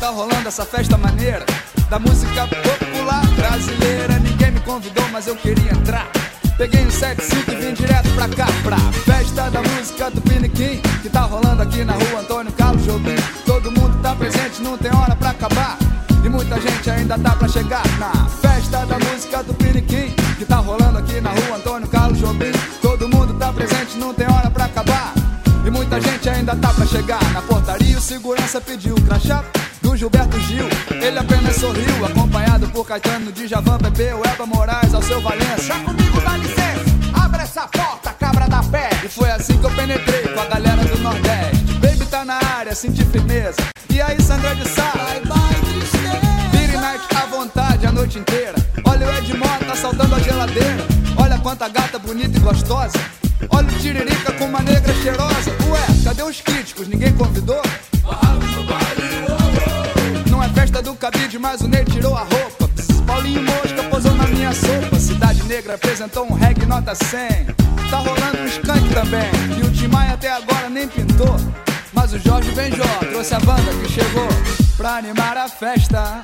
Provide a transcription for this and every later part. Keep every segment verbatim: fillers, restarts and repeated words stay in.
tá rolando essa festa maneira da música popular brasileira. Ninguém me convidou, mas eu queria entrar. Peguei um sete cinco e vim direto pra cá, pra festa da música do Piniquim, que tá rolando aqui na rua Antônio Carlos Jobim. Todo mundo tá presente, não tem hora pra acabar, e muita gente ainda tá pra chegar. Na festa da música do Piniquim, que tá rolando aqui na rua Antônio Carlos Jobim. Todo mundo tá presente, não tem hora pra acabar, e muita gente ainda tá pra chegar. Na portaria o segurança pediu o crachá do Gilberto Gil, ele apenas sorriu, acompanhado por Caetano, Djavan, Pepe, o Elba Moraes, ao seu Valença. Já comigo dá licença, abre essa porta, cabra da pé. E foi assim que eu penetrei com a galera do Nordeste. Baby tá na área, senti firmeza. E aí, Sandra de Sá? Bye bye, tristeza. Vire night à vontade a noite inteira. Olha o Ed Mota assaltando a geladeira. Olha quanta gata bonita e gostosa. Olha o Tiririca com uma negra cheirosa. Ué, cadê os críticos? Ninguém convidou? Não é festa do cabide, mas o Ney tirou a roupa. Pss, Paulinho Mosca posou na minha sopa. Cidade Negra apresentou um reggae nota cem. Tá rolando um skunk também, e o Tim Maia até agora nem pintou. Mas o Jorge Benjó trouxe a banda que chegou pra animar a festa.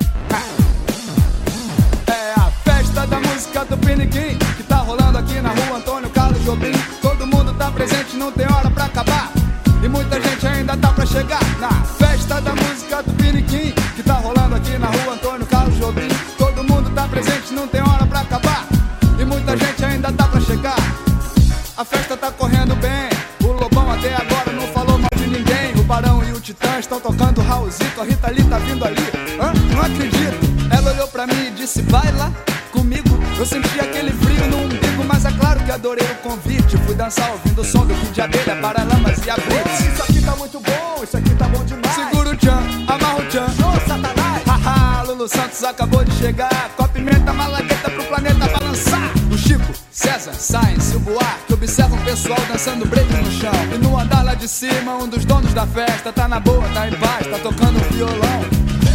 É a festa da música do Piniquim, que tá rolando aqui na rua Antônio Carlos Jobim. Todo mundo tá presente, não tem hora pra acabar, e muita gente ainda tá pra chegar. Na festa da música do Piniquim, que tá rolando aqui na rua Antônio Carlos Jobim. Todo mundo tá presente, não tem hora pra acabar, e muita gente ainda tá pra chegar. A festa tá correndo bem, o Lobão até agora não falou mal de ninguém. O Barão e o Titã estão tocando Raulzito, a Rita Lee tá vindo ali. Hã? Não acredito. Ela olhou pra mim e disse, vai lá comigo. Eu senti aquele frio no umbigo, mas é claro que adorei o convite. Fui dançar ouvindo o som do Kid de Abelha, Paralamas e a Blitz. Isso aqui tá muito bom, isso aqui tá bom demais. Segura o tchan, amarra o tchan. Show, Satanás. Haha, Lulu Santos acabou de chegar, com a pimenta malagueta pro planeta balançar. O Chico, César, Sainz e o Buarque observam o pessoal dançando break no chão. E no andar lá de cima, um dos donos da festa tá na boa, tá em paz, tá tocando violão.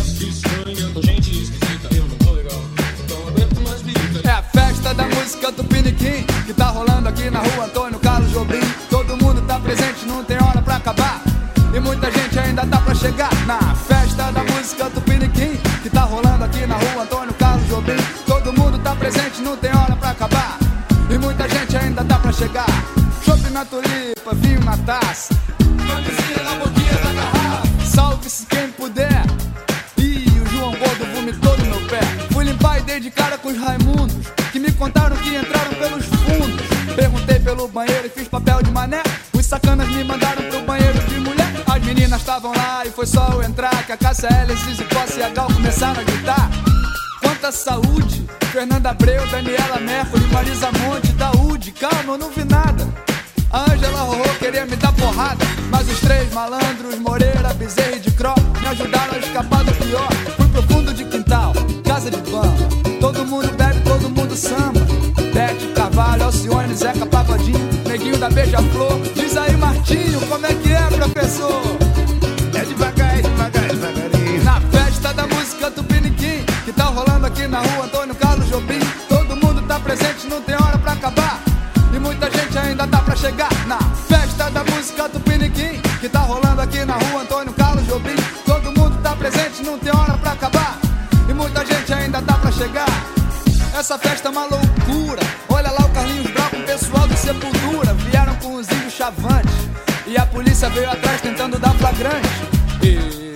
É a festa da música do Piniquim, que tá rolando aqui na rua Antônio Carlos Jobim. Todo mundo tá presente, não tem hora pra acabar, e muita gente ainda tá pra chegar. Na festa da música do Piniquim, que tá rolando aqui na rua Antônio Carlos Jobim. Todo mundo tá presente, não tem hora pra acabar, e muita gente ainda tá pra chegar. Chopp na tulipa, vinho na taça, camisinha na boquinha da garrafa. Salve-se quem puder. Ih, o João Gordo vomitou no meu pé. Fui limpar e dei de cara com os Raimundos, que me contaram que entraram pelos fundos. Perguntei pelo banheiro e fiz papel de mané. Os sacanas me mandaram pro banheiro de mulher. As meninas estavam lá e foi só eu entrar, que a Cássia L, Zizi Costa e a Gal começaram a gritar. Quanta saúde! Fernanda Abreu, Daniela Mercury, Marisa Monte, Daúde. Calma, eu não vi nada. A Ângela Rorô queria me dar porrada, mas os três malandros, Moreira, Bezerra e de Cro, me ajudaram a escapar do pior. Fui pro fundo de quintal, casa de banda. Todo mundo bebe, todo mundo samba. Bete, Carvalho, Alcione, Zeca, Pagodinho, Neguinho da Beija-Flor. Diz aí, Martinho, como é que é, professor? É devagar, é devagar, é devagarinho. Na festa da música do Piniquim, que tá rolando aqui na rua Antônio Carlos Jobim. Todo mundo tá presente, não tem hora pra acabar, e muita gente ainda tá pra chegar. Na festa da música do Piniquim, que tá rolando aqui na rua Antônio Carlos Jobim. Todo mundo tá presente, não tem hora pra acabar, e muita gente ainda tá pra chegar. Essa festa é uma loucura. Olha lá o Carlinhos Brau com o pessoal do Sepultura. Vieram com os índios chavantes, e a polícia veio atrás tentando dar flagrante. E,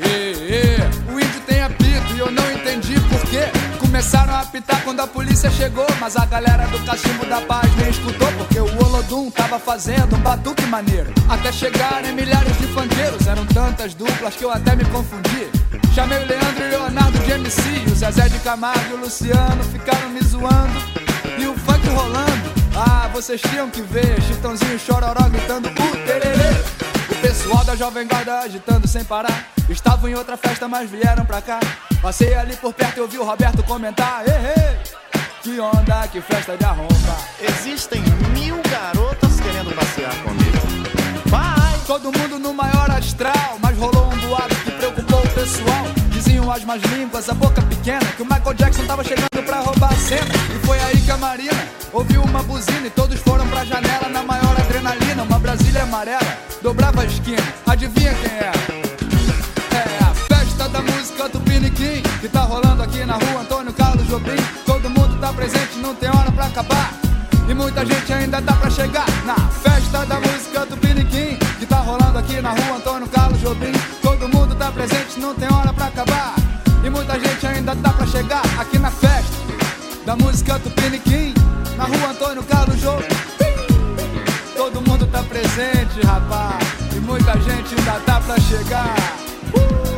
e, e, o índio tem apito e eu não entendi por quê. Começaram a apitar quando a polícia chegou, mas a galera do Cachimbo da Paz nem escutou, porque o Olodum tava fazendo um batuque maneiro. Até chegarem milhares de funkeiros, eram tantas duplas que eu até me confundi. Chamei o Leandro e Leonardo de M C, o Zezé de Camargo e o Luciano ficaram me zoando, e o funk rolando. Ah, vocês tinham que ver Chitãozinho e Chororó gritando uh, tererê. O pessoal da Jovem Guarda agitando sem parar. Estavam em outra festa, mas vieram pra cá. Passei ali por perto e ouvi o Roberto comentar: ei, ei, que onda, que festa de arromba. Existem mil garotas querendo passear comigo. Vai! Todo mundo no maior astral, mas rolou um boato que preocupou o pessoal. Diziam as más línguas, a boca pequena, que o Michael Jackson tava chegando pra roubar a cena. E foi aí que a Marina ouviu uma buzina e todos foram pra janela na maior adrenalina. Uma Brasília amarela dobrava a esquina, adivinha quem era? É a festa da música que tá rolando aqui na rua Antônio Carlos Jobim. Todo mundo tá presente, não tem hora pra acabar. E muita gente ainda tá pra chegar na festa da música do Piniquim, que tá rolando aqui na rua Antônio Carlos Jobim. Todo mundo tá presente, não tem hora pra acabar. E muita gente ainda tá pra chegar aqui na festa da música do Piniquim, na rua Antônio Carlos Jobim. Todo mundo tá presente, rapaz, e muita gente ainda tá pra chegar. uh!